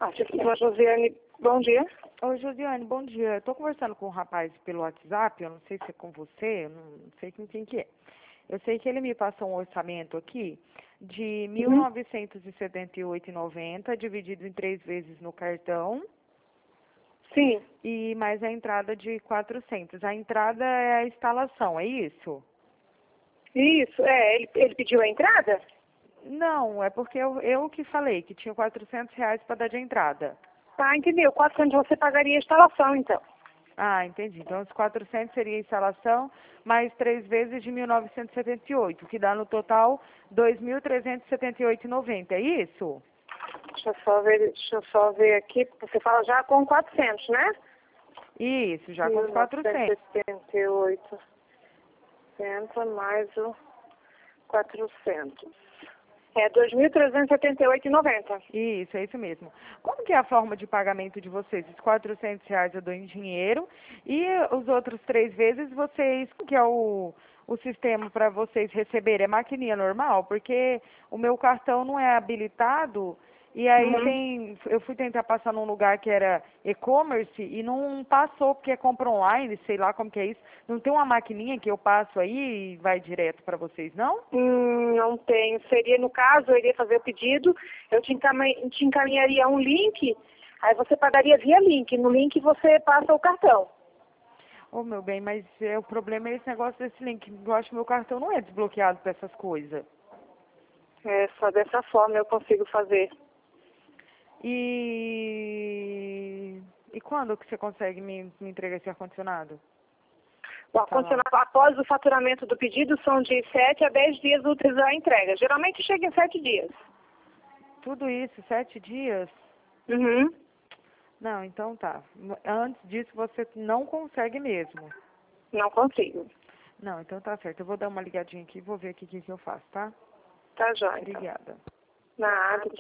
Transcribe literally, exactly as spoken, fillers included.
Ah, você falou, Josiane, bom dia. Oi, Josiane, bom dia. Eu tô conversando com um rapaz pelo WhatsApp, eu não sei se é com você, eu não sei com quem que é. Eu sei que ele me passou um orçamento aqui de mil novecentos e setenta e oito reais e noventa centavos, dividido em três vezes no cartão, Sim, e mais a entrada de quatrocentos. A entrada é a instalação, é isso? isso, é, ele, ele pediu a entrada? Não, é porque eu, eu que falei que tinha quatrocentos reais para dar de entrada. Tá, entendeu. quatrocentos você pagaria a instalação, então. Ah, entendi. Então, os quatrocentos seria a instalação, mais três vezes de mil novecentos e setenta e oito, que dá no total dois mil trezentos e setenta e oito reais e noventa centavos, é isso? Deixa eu só ver, deixa eu só ver aqui, você fala já com quatrocentos, né? Isso, já com os quatrocentos. mil novecentos e setenta e oito. Entra mais o quatrocentos. É dois mil trezentos e setenta e oito reais e noventa centavos. Isso, é isso mesmo. Como que é a forma de pagamento de vocês? Os quatrocentos reais eu dou em dinheiro e os outros três vezes vocês, que é o, o sistema para vocês receberem? É maquininha normal? Porque o meu cartão não é habilitado e aí Uhum. tem, eu fui tentar passar num lugar que era e-commerce e não passou porque é compra online, sei lá como que é isso. Não tem uma maquininha que eu passo aí e vai direto para vocês, não? Hum, não tenho. Seria, no caso, eu iria fazer o pedido, eu te, encamin- te encaminharia um link, aí você pagaria via link. No link você passa o cartão. Ô, meu bem, mas é, o problema é esse negócio desse link. Eu acho que meu cartão não é desbloqueado para essas coisas. É, só dessa forma eu consigo fazer. E... E quando que você consegue me, me entregar esse ar-condicionado? O Tá lá. ar-condicionado, após o faturamento do pedido, são de sete a dez dias úteis a entrega. Geralmente chega em sete dias. Tudo isso, sete dias? Uhum. Não, então tá. Antes disso você não consegue mesmo. Não consigo. Não, então tá certo. Eu vou dar uma ligadinha aqui e vou ver aqui o que, que eu faço, tá? Tá, joia, então. Obrigada. Nada.